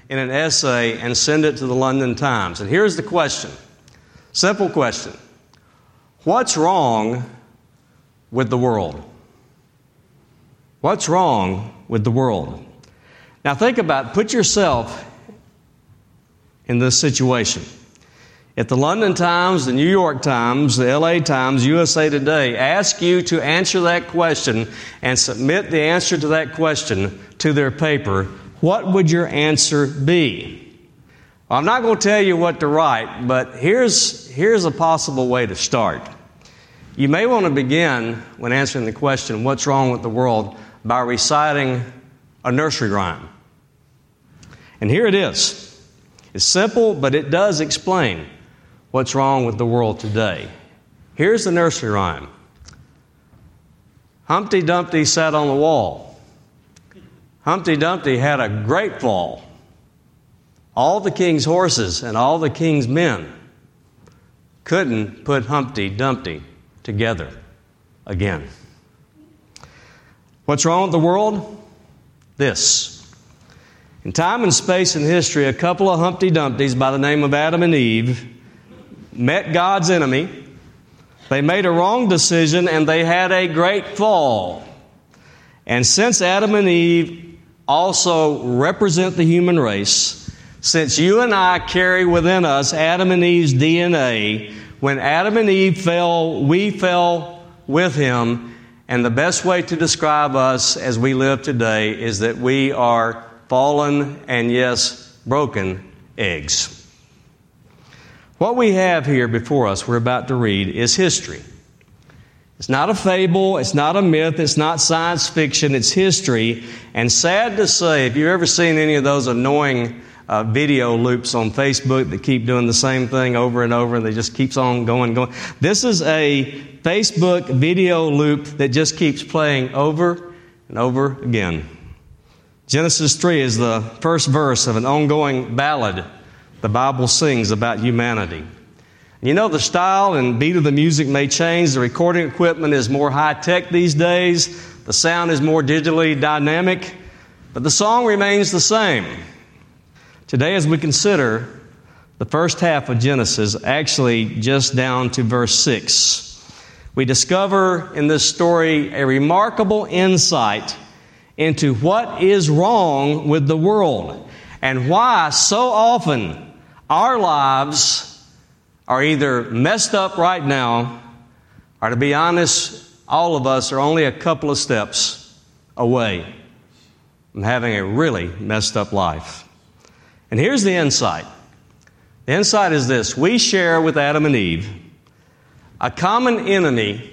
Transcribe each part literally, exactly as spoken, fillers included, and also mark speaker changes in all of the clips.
Speaker 1: in an essay and send it to the London Times. And here's the question. Simple question. What's wrong with the world? What's wrong with the world? Now think about it. Put yourself in this situation. If the London Times, the New York Times, the L A Times, U S A Today ask you to answer that question and submit the answer to that question to their paper, what would your answer be? Well, I'm not going to tell you what to write, but here's, here's a possible way to start. You may want to begin, when answering the question, what's wrong with the world, by reciting a nursery rhyme. And here it is. It's simple, but it does explain what's wrong with the world today. Here's the nursery rhyme. Humpty Dumpty sat on the wall. Humpty Dumpty had a great fall. All the king's horses and all the king's men couldn't put Humpty Dumpty together again. What's wrong with the world? This. In time and space and history, a couple of Humpty Dumptys by the name of Adam and Eve met God's enemy. They made a wrong decision and they had a great fall. And since Adam and Eve also represent the human race, since you and I carry within us Adam and Eve's D N A, when Adam and Eve fell, we fell with him. And the best way to describe us as we live today is that we are fallen and, yes, broken eggs. What we have here before us, we're about to read, is history. It's not a fable, it's not a myth, it's not science fiction, it's history. And sad to say, if you've ever seen any of those annoying uh, video loops on Facebook that keep doing the same thing over and over and they just keeps on going, going. This is a Facebook video loop that just keeps playing over and over again. Genesis three is the first verse of an ongoing ballad the Bible sings about humanity. You know, the style and beat of the music may change. The recording equipment is more high-tech these days. The sound is more digitally dynamic. But the song remains the same. Today, as we consider the first half of Genesis, actually just down to verse six, we discover in this story a remarkable insight into what is wrong with the world and why so often our lives are either messed up right now, or to be honest, all of us are only a couple of steps away from having a really messed up life. And here's the insight. The insight is this. We share with Adam and Eve a common enemy,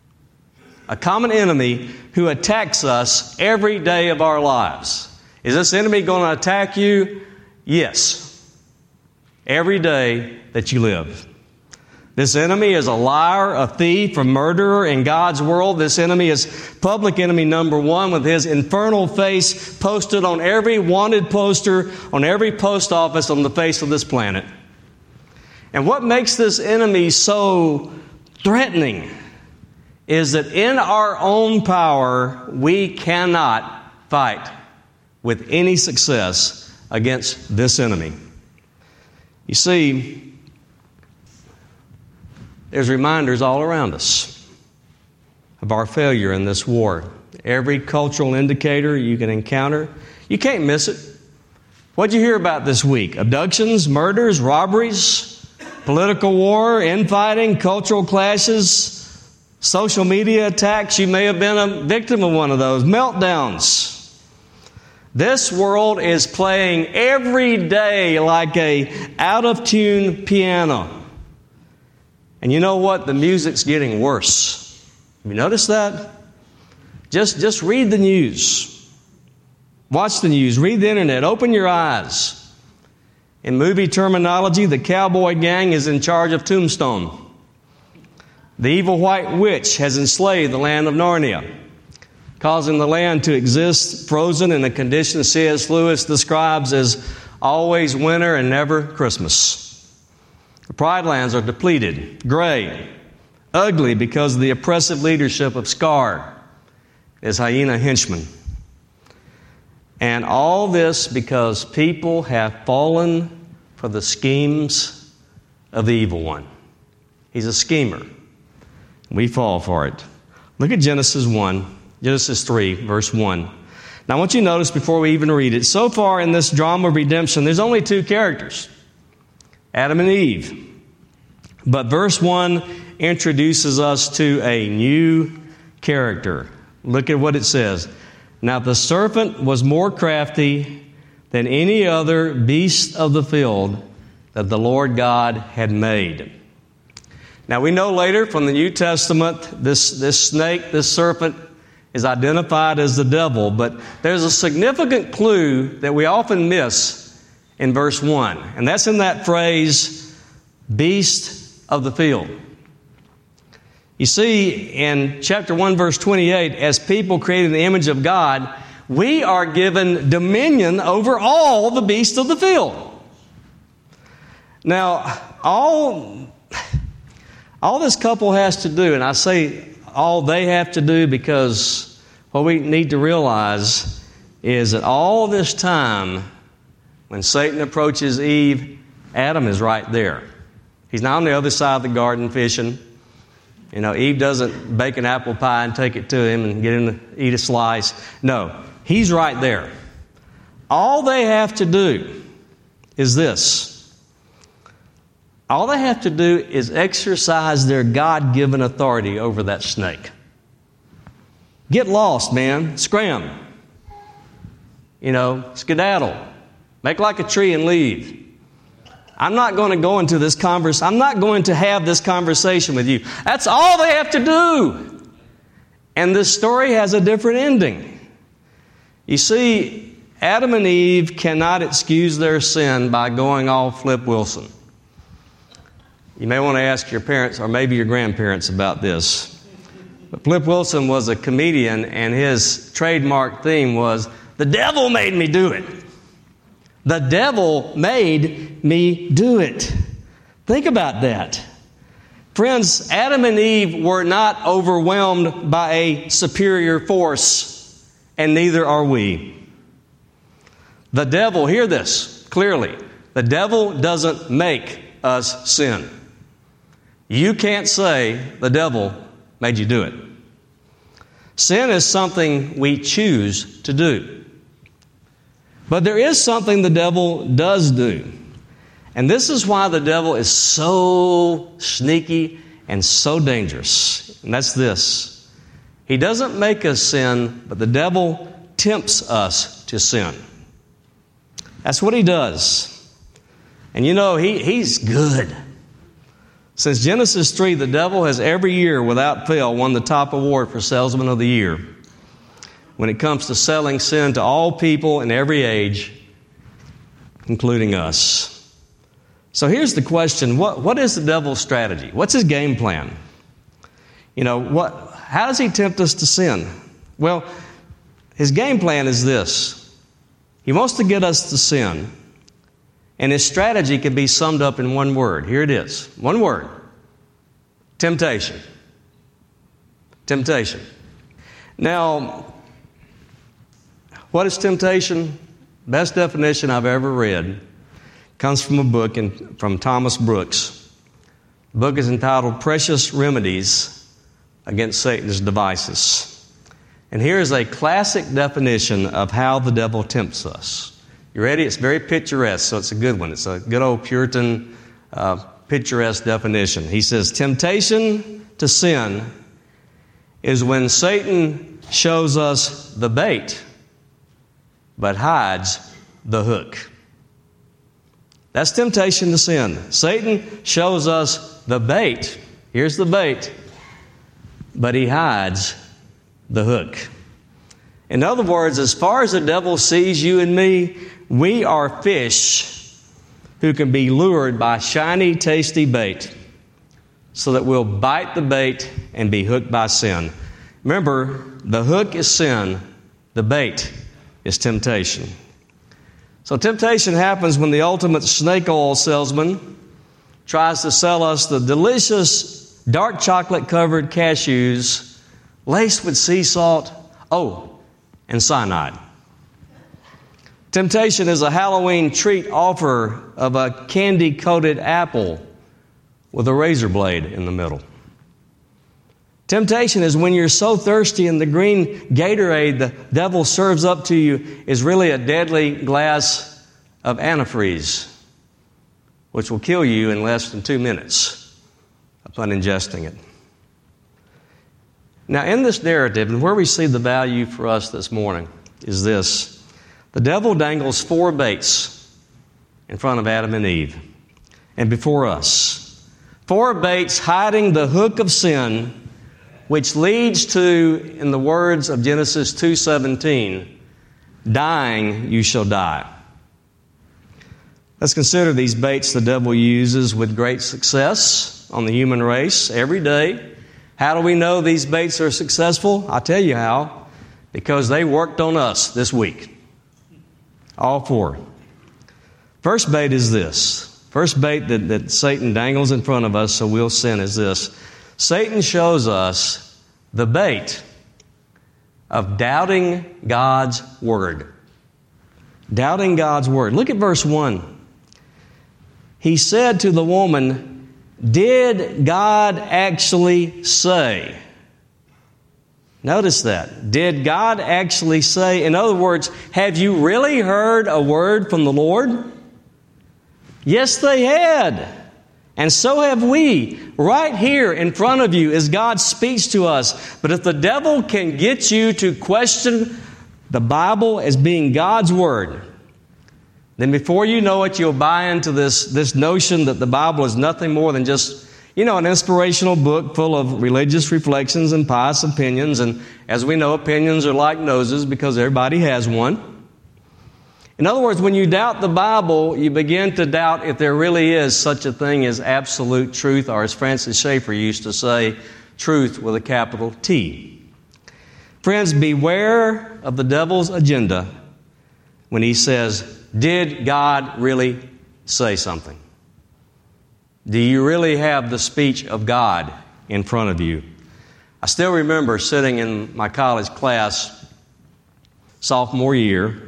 Speaker 1: a common enemy who attacks us every day of our lives. Is this enemy going to attack you? Yes. Every day that you live. This enemy is a liar, a thief, a murderer in God's world. This enemy is public enemy number one, with his infernal face posted on every wanted poster, on every post office on the face of this planet. And what makes this enemy so threatening is that in our own power, we cannot fight with any success against this enemy. You see, there's reminders all around us of our failure in this war. Every cultural indicator you can encounter, you can't miss it. What'd you hear about this week? Abductions, murders, robberies, political war, infighting, cultural clashes, social media attacks. You may have been a victim of one of those. Meltdowns. This world is playing every day like a out-of-tune piano. And you know what? The music's getting worse. Have you noticed that? Just, just read the news. Watch the news. Read the internet. Open your eyes. In movie terminology, the cowboy gang is in charge of Tombstone. The evil white witch has enslaved the land of Narnia, causing the land to exist frozen in a condition C S Lewis describes as always winter and never Christmas. The Pride Lands are depleted, gray, ugly because of the oppressive leadership of Scar, his hyena henchman. And all this because people have fallen for the schemes of the evil one. He's a schemer. We fall for it. Look at Genesis one, Genesis three, verse one. Now I want you to notice before we even read it, so far in this drama of redemption, there's only two characters, Adam and Eve. But verse one introduces us to a new character. Look at what it says. Now the serpent was more crafty than any other beast of the field that the Lord God had made. Now we know later from the New Testament, this, this snake, this serpent, is identified as the devil, but there's a significant clue that we often miss in verse one, and that's in that phrase, beast of the field. You see, in chapter one, verse twenty-eight, as people created in the image of God, we are given dominion over all the beasts of the field. Now, all, all this couple has to do, and I say all they have to do because what we need to realize is that all this time, when Satan approaches Eve, Adam is right there. He's not on the other side of the garden fishing. You know, Eve doesn't bake an apple pie and take it to him and get him to eat a slice. No, he's right there. All they have to do is this. All they have to do is exercise their God-given authority over that snake. Get lost, man. Scram. You know, skedaddle. Make like a tree and leave. I'm not going to go into this conversation. I'm not going to have this conversation with you. That's all they have to do. And this story has a different ending. You see, Adam and Eve cannot excuse their sin by going all Flip Wilson. You may want to ask your parents or maybe your grandparents about this. But Flip Wilson was a comedian, and his trademark theme was, "The devil made me do it." The devil made me do it. Think about that. Friends, Adam and Eve were not overwhelmed by a superior force, and neither are we. The devil, hear this clearly, the devil doesn't make us sin. You can't say the devil made you do it. Sin is something we choose to do. But there is something the devil does do. And this is why the devil is so sneaky and so dangerous. And that's this. He doesn't make us sin, but the devil tempts us to sin. That's what he does. And you know, he, he's good. Since Genesis three, the devil has every year without fail won the top award for Salesman of the Year when it comes to selling sin to all people in every age, including us. So here's the question. What, what is the devil's strategy? What's his game plan? You know, what? How does he tempt us to sin? Well, his game plan is this. He wants to get us to sin. And his strategy can be summed up in one word. Here it is. One word. Temptation. Temptation. Now, what is temptation? Best definition I've ever read comes from a book in, from Thomas Brooks. The book is entitled Precious Remedies Against Satan's Devices. And here is a classic definition of how the devil tempts us. You ready? It's very picturesque, so it's a good one. It's a good old Puritan uh, picturesque definition. He says, temptation to sin is when Satan shows us the bait, but hides the hook. That's temptation to sin. Satan shows us the bait. Here's the bait, but he hides the hook. In other words, as far as the devil sees you and me, we are fish who can be lured by shiny, tasty bait so that we'll bite the bait and be hooked by sin. Remember, the hook is sin, the bait is temptation. So temptation happens when the ultimate snake oil salesman tries to sell us the delicious dark chocolate-covered cashews laced with sea salt, oh, and cyanide. Temptation is a Halloween treat offer of a candy-coated apple with a razor blade in the middle. Temptation is when you're so thirsty and the green Gatorade the devil serves up to you is really a deadly glass of antifreeze, which will kill you in less than two minutes upon ingesting it. Now, in this narrative, and where we see the value for us this morning is this. The devil dangles four baits in front of Adam and Eve and before us. Four baits hiding the hook of sin, which leads to, in the words of Genesis two seventeen, dying you shall die. Let's consider these baits the devil uses with great success on the human race every day. How do we know these baits are successful? I'll tell you how. Because they worked on us this week. All four. First bait is this. First bait that, that Satan dangles in front of us so we'll sin is this. Satan shows us the bait of doubting God's Word. Doubting God's Word. Look at verse one. He said to the woman, "Did God actually say?" Notice that. Did God actually say? In other words, have you really heard a word from the Lord? Yes, they had. And so have we. Right here in front of you as God speaks to us. But if the devil can get you to question the Bible as being God's Word, then before you know it, you'll buy into this, this notion that the Bible is nothing more than just, you know, an inspirational book full of religious reflections and pious opinions. And as we know, opinions are like noses because everybody has one. In other words, when you doubt the Bible, you begin to doubt if there really is such a thing as absolute truth, or as Francis Schaeffer used to say, truth with a capital T. Friends, beware of the devil's agenda when he says, did God really say something? Do you really have the speech of God in front of you? I still remember sitting in my college class sophomore year,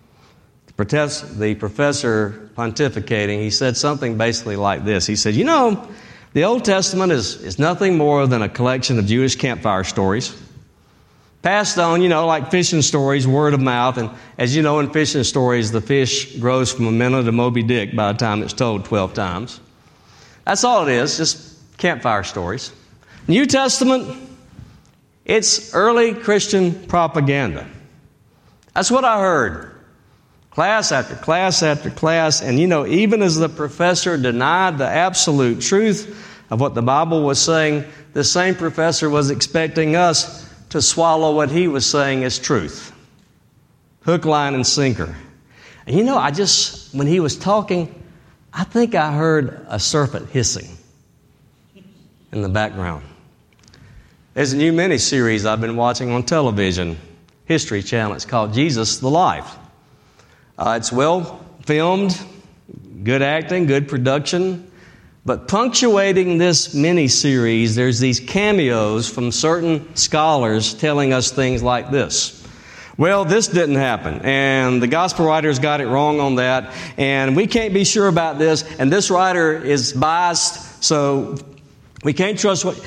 Speaker 1: the professor pontificating, he said something basically like this. He said, you know, the Old Testament is, is nothing more than a collection of Jewish campfire stories. Passed on, you know, like fishing stories, word of mouth. And as you know, in fishing stories, the fish grows from a minnow to Moby Dick by the time it's told twelve times. That's all it is, just campfire stories. New Testament, it's early Christian propaganda. That's what I heard. Class after class after class. And you know, even as the professor denied the absolute truth of what the Bible was saying, the same professor was expecting us to swallow what he was saying as truth. Hook, line, and sinker. And you know, I just, when he was talking, I think I heard a serpent hissing in the background. There's a new miniseries I've been watching on television, History Channel. It's called Jesus the Life. Uh, it's well filmed, good acting, good production. But punctuating this mini-series, there's these cameos from certain scholars telling us things like this. Well, this didn't happen, and the gospel writers got it wrong on that, and we can't be sure about this, and this writer is biased, so we can't trust what...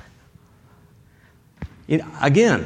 Speaker 1: You know, again,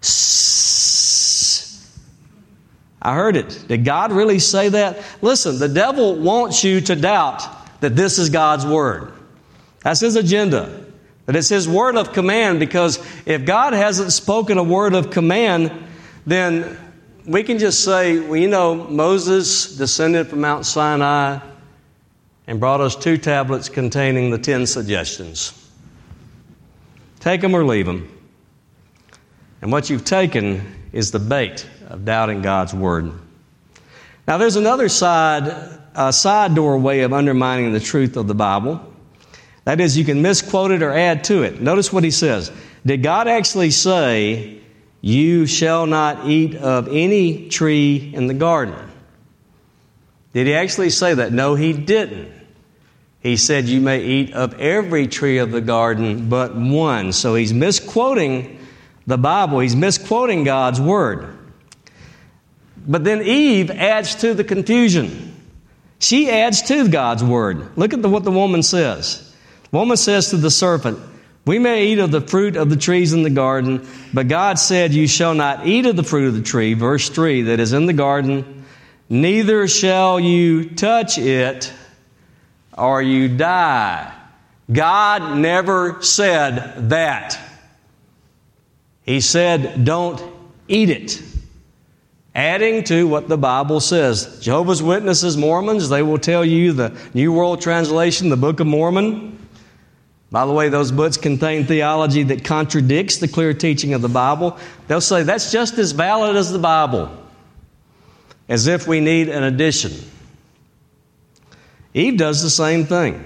Speaker 1: I heard it. Did God really say that? Listen, the devil wants you to doubt that this is God's Word. That's his agenda. That it's his word of command, because if God hasn't spoken a word of command, then we can just say, well, you know, Moses descended from Mount Sinai and brought us two tablets containing the ten suggestions. Take them or leave them. And what you've taken is the bait of doubting God's Word. Now, there's another side, a side door way of undermining the truth of the Bible. That is, you can misquote it or add to it. Notice what he says. Did God actually say, you shall not eat of any tree in the garden? Did he actually say that? No, he didn't. He said, you may eat of every tree of the garden but one. So he's misquoting the Bible. He's misquoting God's Word. But then Eve adds to the confusion. She adds to God's word. Look at the, what the woman says. The woman says to the serpent, "We may eat of the fruit of the trees in the garden, but God said, you shall not eat of the fruit of the tree," verse three, "that is in the garden, neither shall you touch it, or you die." God never said that. He said, don't eat it. Adding to what the Bible says. Jehovah's Witnesses, Mormons, they will tell you the New World Translation, the Book of Mormon. By the way, those books contain theology that contradicts the clear teaching of the Bible. They'll say that's just as valid as the Bible, as if we need an addition. Eve does the same thing.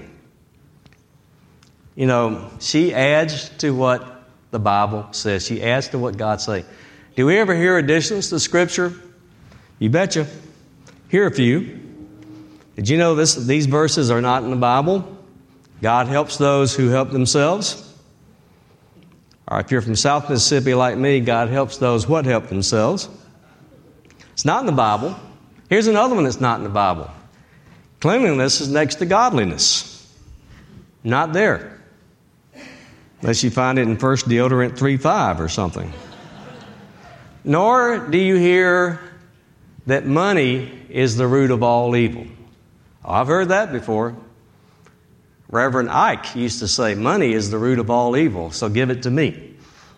Speaker 1: You know, she adds to what the Bible says. She adds to what God says. Do we ever hear additions to Scripture? You betcha. Here a few. Did you know this? These verses are not in the Bible? God helps those who help themselves. Or if you're from South Mississippi like me, God helps those what help themselves. It's not in the Bible. Here's another one that's not in the Bible. Cleanliness is next to godliness. Not there. Unless you find it in First Deodorant three five or something. Nor do you hear that money is the root of all evil. Oh, I've heard that before. Reverend Ike used to say, money is the root of all evil, so give it to me.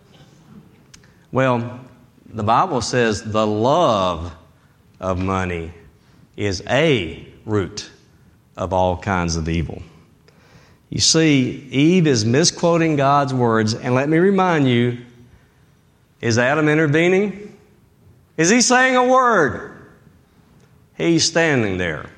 Speaker 1: Well, the Bible says the love of money is a root of all kinds of evil. You see, Eve is misquoting God's words, and let me remind you, is Adam intervening? Is he saying a word? He's standing there.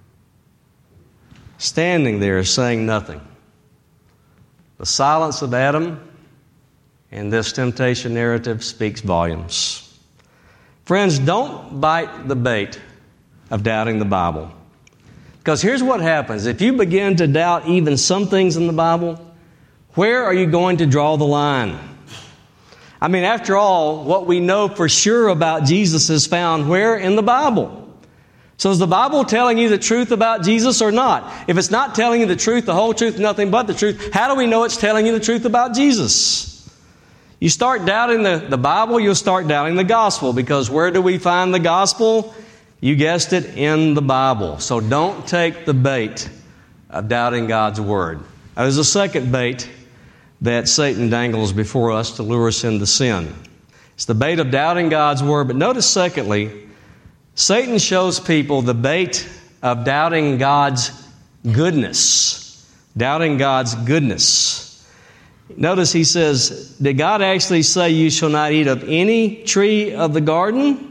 Speaker 1: Standing there saying nothing. The silence of Adam in this temptation narrative speaks volumes. Friends, don't bite the bait of doubting the Bible. Because here's what happens. If you begin to doubt even some things in the Bible, where are you going to draw the line? I mean, after all, what we know for sure about Jesus is found where? In the Bible. So is the Bible telling you the truth about Jesus or not? If it's not telling you the truth, the whole truth, nothing but the truth, how do we know it's telling you the truth about Jesus? You start doubting the, the Bible, you'll start doubting the gospel, because where do we find the gospel? You guessed it, in the Bible. So don't take the bait of doubting God's word. Now, there's a second bait that Satan dangles before us to lure us into sin. It's the bait of doubting God's word. But notice, secondly, Satan shows people the bait of doubting God's goodness. Doubting God's goodness. Notice he says, did God actually say you shall not eat of any tree of the garden?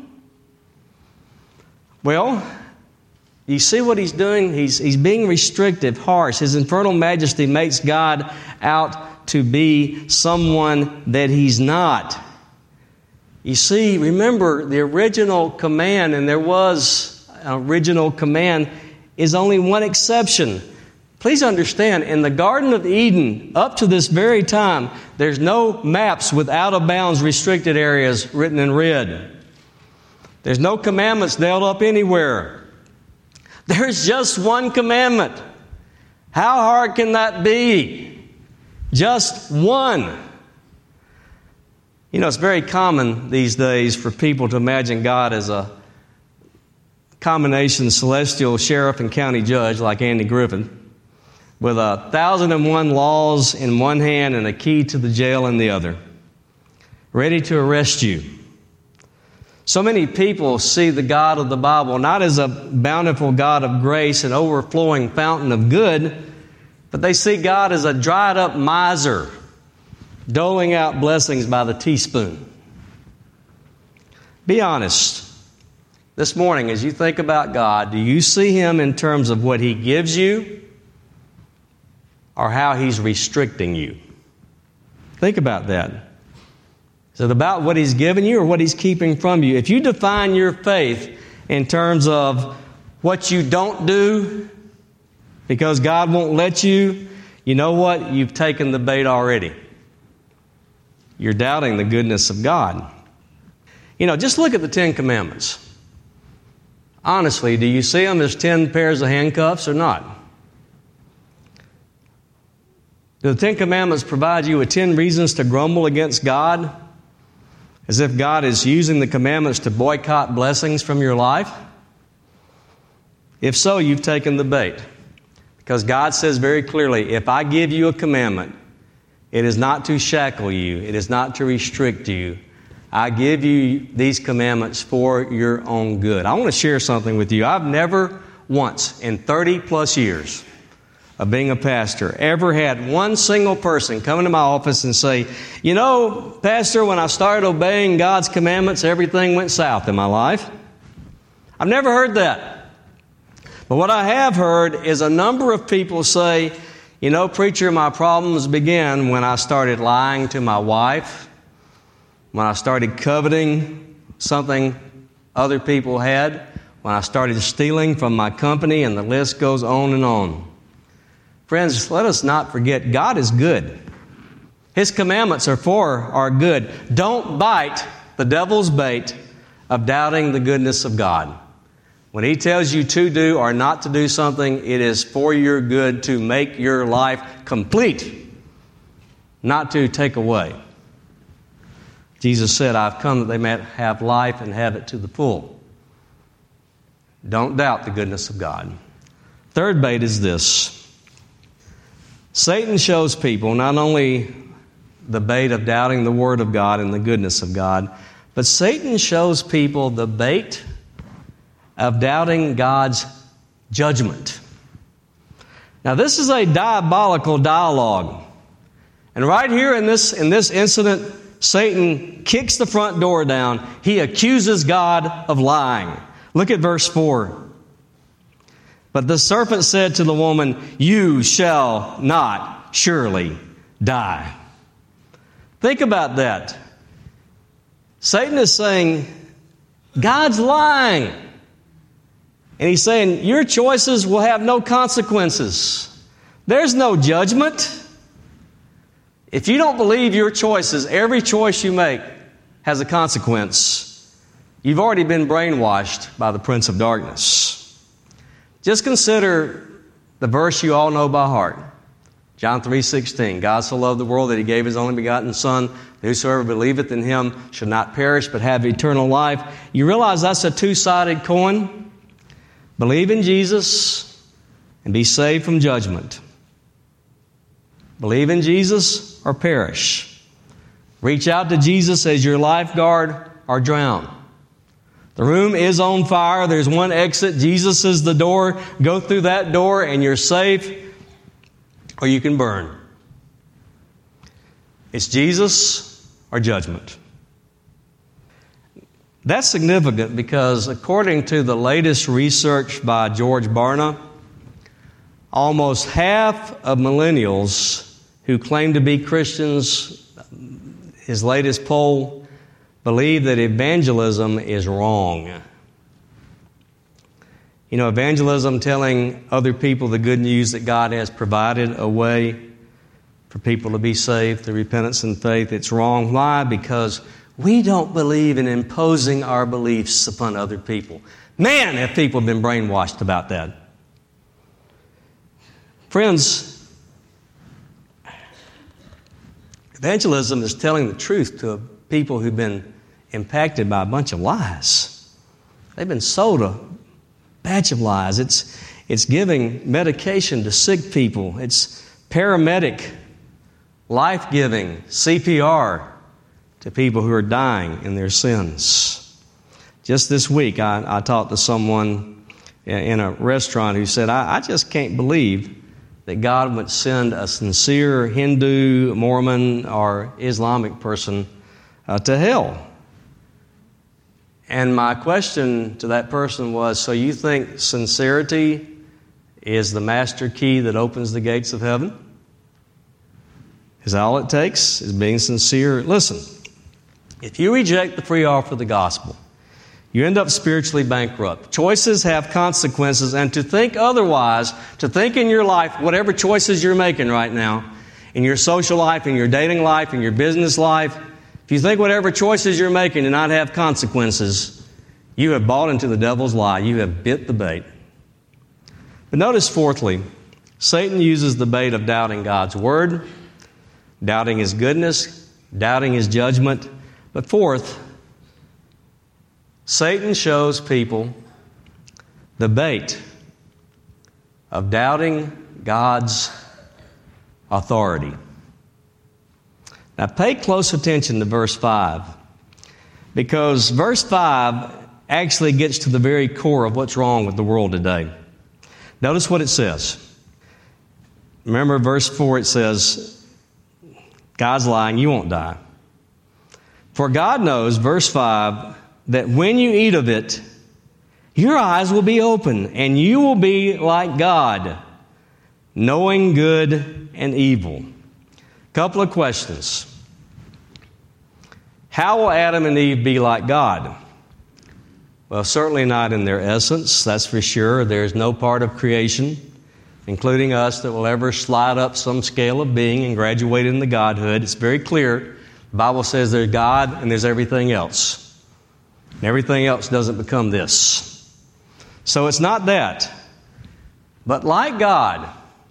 Speaker 1: Well, you see what he's doing? He's, he's being restrictive, harsh. His infernal majesty makes God out to be someone that he's not. You see, remember the original command, and there was an original command, is only one exception. Please understand, in the Garden of Eden, up to this very time, there's no maps with out-of-bounds restricted areas written in red. There's no commandments nailed up anywhere. There's just one commandment. How hard can that be? Just one. You know, it's very common these days for people to imagine God as a combination celestial sheriff and county judge like Andy Griffin, with a thousand and one laws in one hand and a key to the jail in the other, ready to arrest you. So many people see the God of the Bible not as a bountiful God of grace and overflowing fountain of good, but they see God as a dried up miser, doling out blessings by the teaspoon. Be honest. This morning, as you think about God, do you see Him in terms of what He gives you or how He's restricting you? Think about that. Is it about what He's given you or what He's keeping from you? If you define your faith in terms of what you don't do because God won't let you, you know what? You've taken the bait already. You're doubting the goodness of God. You know, just look at the Ten Commandments. Honestly, do you see them as ten pairs of handcuffs or not? Do the Ten Commandments provide you with ten reasons to grumble against God? As if God is using the commandments to boycott blessings from your life? If so, you've taken the bait. Because God says very clearly, if I give you a commandment, it is not to shackle you. It is not to restrict you. I give you these commandments for your own good. I want to share something with you. I've never once in thirty plus years of being a pastor ever had one single person come into my office and say, you know, Pastor, when I started obeying God's commandments, everything went south in my life. I've never heard that. But what I have heard is a number of people say, you know, preacher, my problems began when I started lying to my wife, when I started coveting something other people had, when I started stealing from my company, and the list goes on and on. Friends, let us not forget, God is good. His commandments are for our good. Don't bite the devil's bait of doubting the goodness of God. When He tells you to do or not to do something, it is for your good to make your life complete, not to take away. Jesus said, I've come that they may have life and have it to the full. Don't doubt the goodness of God. Third bait is this. Satan shows people not only the bait of doubting the Word of God and the goodness of God, but Satan shows people the bait of doubting God's judgment. Now, this is a diabolical dialogue. And right here in this, in this incident, Satan kicks the front door down. He accuses God of lying. Look at verse four. But the serpent said to the woman, you shall not surely die. Think about that. Satan is saying, God's lying. And he's saying, your choices will have no consequences. There's no judgment. If you don't believe your choices, every choice you make has a consequence, you've already been brainwashed by the Prince of Darkness. Just consider the verse you all know by heart. John three sixteen. God so loved the world that He gave His only begotten Son, that whosoever believeth in Him should not perish but have eternal life. You realize that's a two-sided coin? Believe in Jesus and be saved from judgment. Believe in Jesus or perish. Reach out to Jesus as your lifeguard or drown. The room is on fire. There's one exit. Jesus is the door. Go through that door and you're safe, or you can burn. It's Jesus or judgment. That's significant because according to the latest research by George Barna, almost half of millennials who claim to be Christians, his latest poll, believe that evangelism is wrong. You know, evangelism, telling other people the good news that God has provided a way for people to be saved through repentance and faith, it's wrong. Why? Because we don't believe in imposing our beliefs upon other people. Man, have people been brainwashed about that. Friends, evangelism is telling the truth to people who've been impacted by a bunch of lies. They've been sold a batch of lies. It's, it's giving medication to sick people. It's paramedic, life-giving, C P R to people who are dying in their sins. Just this week, I, I talked to someone in a restaurant who said, I, I just can't believe that God would send a sincere Hindu, Mormon, or Islamic person uh, to hell. And my question to that person was, so you think sincerity is the master key that opens the gates of heaven? Is that all it takes, is being sincere? Listen, if you reject the free offer of the gospel, you end up spiritually bankrupt. Choices have consequences, and to think otherwise, to think in your life, whatever choices you're making right now, in your social life, in your dating life, in your business life, if you think whatever choices you're making do not have consequences, You have bought into the devil's lie. You have bit the bait. But notice, fourthly, Satan uses the bait of doubting God's word, doubting His goodness, doubting His judgment. But fourth, Satan shows people the bait of doubting God's authority. Now pay close attention to verse five, because verse five actually gets to the very core of what's wrong with the world today. Notice what it says. Remember verse four, it says, God's lying, you won't die. For God knows, verse five, that when you eat of it, your eyes will be open, and you will be like God, knowing good and evil. Couple of questions. How will Adam and Eve be like God? Well, certainly not in their essence, that's for sure. There's no part of creation, including us, that will ever slide up some scale of being and graduate into godhood. It's very clear. The Bible says there's God and there's everything else. And everything else doesn't become this. So it's not that. But like God,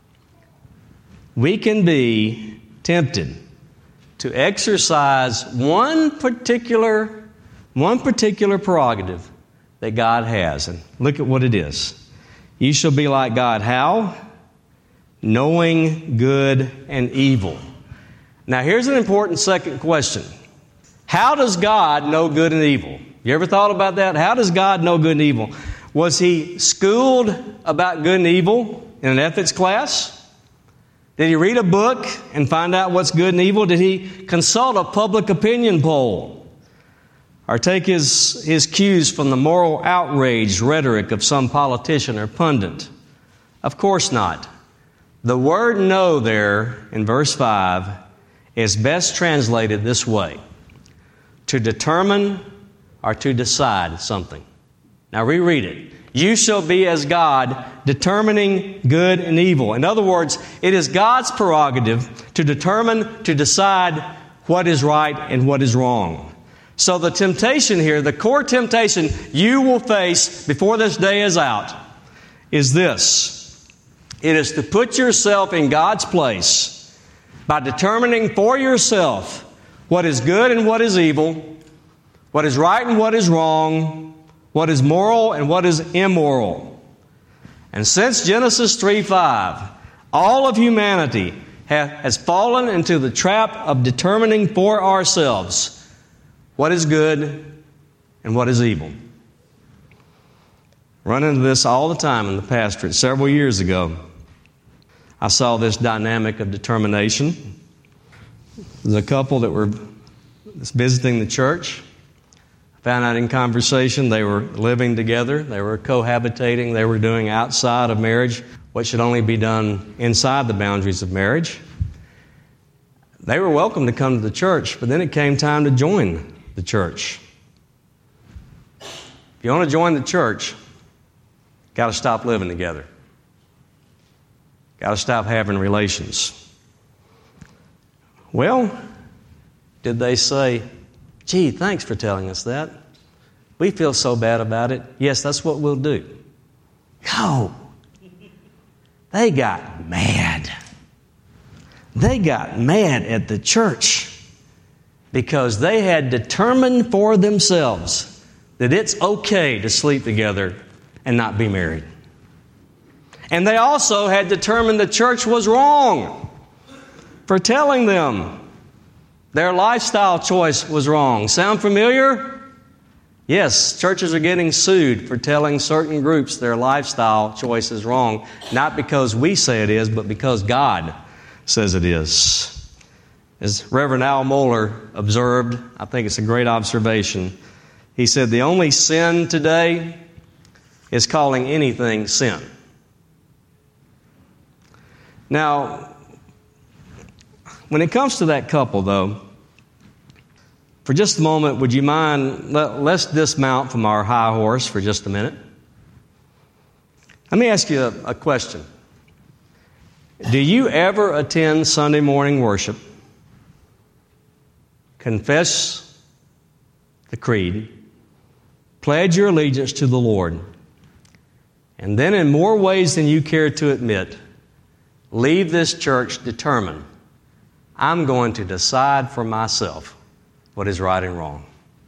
Speaker 1: we can be tempted to exercise one particular, one particular prerogative that God has. And look at what it is. You shall be like God. How? Knowing good and evil. Now here's an important second question. How does God know good and evil? You ever thought about that? How does God know good and evil? Was He schooled about good and evil in an ethics class? Did He read a book and find out what's good and evil? Did He consult a public opinion poll? Or take his, his cues from the moral outrage rhetoric of some politician or pundit? Of course not. The word know there in verse five is best translated this way: to determine or to decide something. Now reread it. You shall be as God, determining good and evil. In other words, it is God's prerogative to determine, to decide what is right and what is wrong. So the temptation here, the core temptation you will face before this day is out, is this. It is to put yourself in God's place by determining for yourself what is good and what is evil, what is right and what is wrong, what is moral and what is immoral. And since Genesis three five, all of humanity have, has fallen into the trap of determining for ourselves what is good and what is evil. Run into this all the time in the pastorate. Several years ago, I saw this dynamic of determination. There's a couple that were visiting the church. Found out in conversation they were living together, they were cohabitating, they were doing outside of marriage what should only be done inside the boundaries of marriage. They were welcome to come to the church, but then it came time to join the church. If you want to join the church, got to stop living together. Got to stop having relations. Well, did they say, gee, thanks for telling us that. We feel so bad about it. Yes, that's what we'll do. No. They got mad. They got mad at the church because they had determined for themselves that it's okay to sleep together and not be married. And they also had determined the church was wrong for telling them their lifestyle choice was wrong. Sound familiar? Yes, churches are getting sued for telling certain groups their lifestyle choice is wrong, not because we say it is, but because God says it is. As Reverend Al Mohler observed, I think it's a great observation. He said, the only sin today is calling anything sin. Now, when it comes to that couple, though, for just a moment, would you mind, let, let's dismount from our high horse for just a minute. Let me ask you a, a question. Do you ever attend Sunday morning worship, confess the creed, Pledge your allegiance to the Lord. And then in more ways than you care to admit, leave this church determined, I'm going to decide for myself what is right and wrong.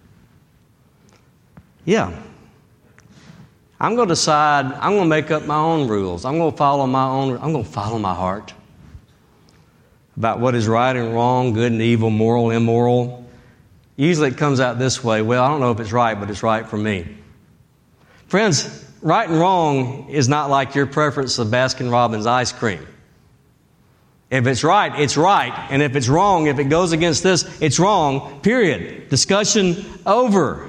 Speaker 1: Yeah. I'm going to decide, I'm going to make up my own rules. I'm going to follow my own, I'm going to follow my heart about what is right and wrong, good and evil, moral, immoral. Usually it comes out this way, well, I don't know if it's right, but it's right for me. Friends, right and wrong is not like your preference of Baskin-Robbins ice cream. If it's right, it's right. And if it's wrong, if it goes against this, it's wrong, period. Discussion over.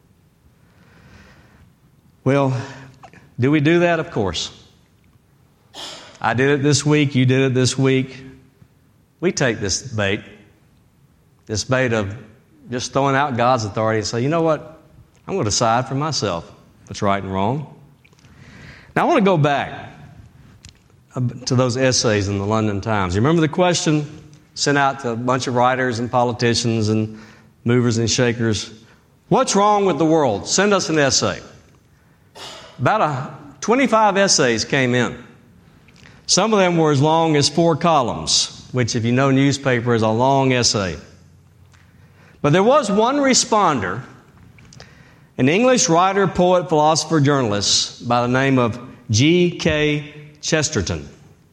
Speaker 1: Well, do we do that? Of course. I did it this week. You did it this week. We take this bait, this bait of just throwing out God's authority and say, you know what? I'm going to decide for myself what's right and wrong. Now, I want to go back to those essays in the London Times. You remember the question sent out to a bunch of writers and politicians and movers and shakers? What's wrong with the world? Send us an essay. About a, twenty-five essays came in. Some of them were as long as four columns, which if you know newspaper is a long essay. But there was one responder, an English writer, poet, philosopher, journalist by the name of G K Chesterton.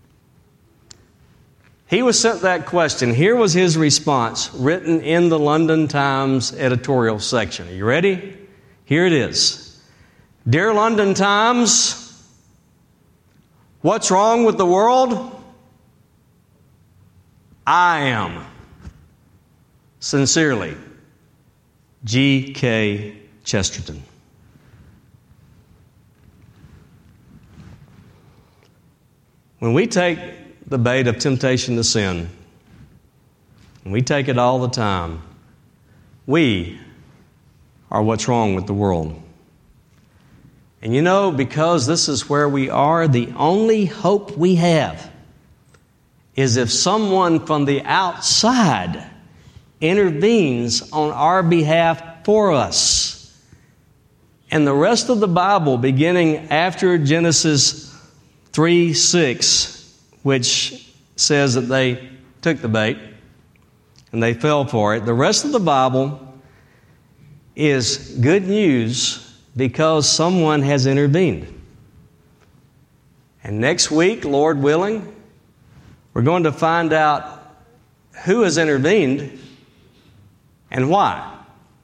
Speaker 1: He was sent that question. Here was his response, written in the London Times editorial section. Are you ready? Here it is. Dear London Times, what's wrong with the world? I am. Sincerely, G K Chesterton. When we take the bait of temptation to sin, and we take it all the time, we are what's wrong with the world. And you know, because this is where we are, the only hope we have is if someone from the outside intervenes on our behalf for us. And the rest of the Bible, beginning after Genesis three six, which says that they took the bait and they fell for it, the rest of the Bible is good news because someone has intervened. And next week, Lord willing, we're going to find out who has intervened and why.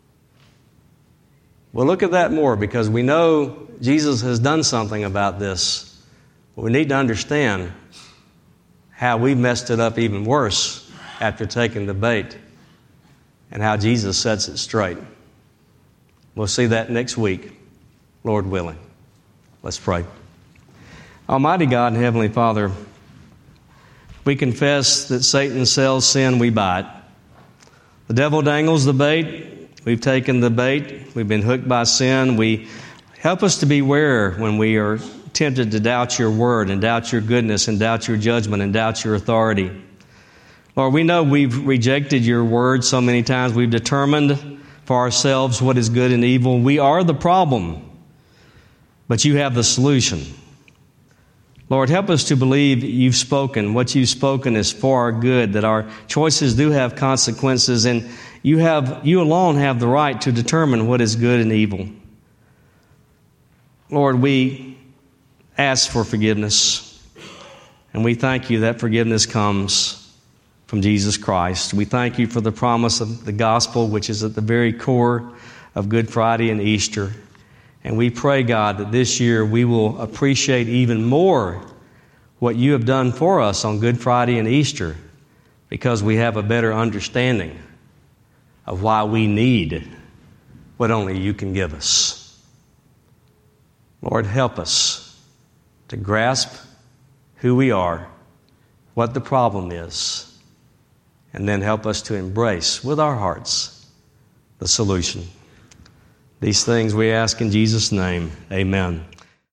Speaker 1: We'll look at that more because we know Jesus has done something about this. But we need to understand how we messed it up even worse after taking the bait and how Jesus sets it straight. We'll see that next week, Lord willing. Let's pray. Almighty God and Heavenly Father, we confess that Satan sells sin, we buy it. The devil dangles the bait. We've taken the bait. We've been hooked by sin. We help us to beware when we are tempted to doubt your word and doubt your goodness and doubt your judgment and doubt your authority. Lord, we know we've rejected your word so many times. We've determined for ourselves what is good and evil. We are the problem, but you have the solution. Lord, help us to believe you've spoken. What you've spoken is for our good, that our choices do have consequences, and you have, you alone have the right to determine what is good and evil. Lord, we ask for forgiveness, and we thank you that forgiveness comes from Jesus Christ. We thank you for the promise of the gospel, which is at the very core of Good Friday and Easter. And we pray, God, that this year we will appreciate even more what you have done for us on Good Friday and Easter, because we have a better understanding of why we need what only you can give us. Lord, help us to grasp who we are, what the problem is, and then help us to embrace with our hearts the solution. These things we ask in Jesus' name. Amen.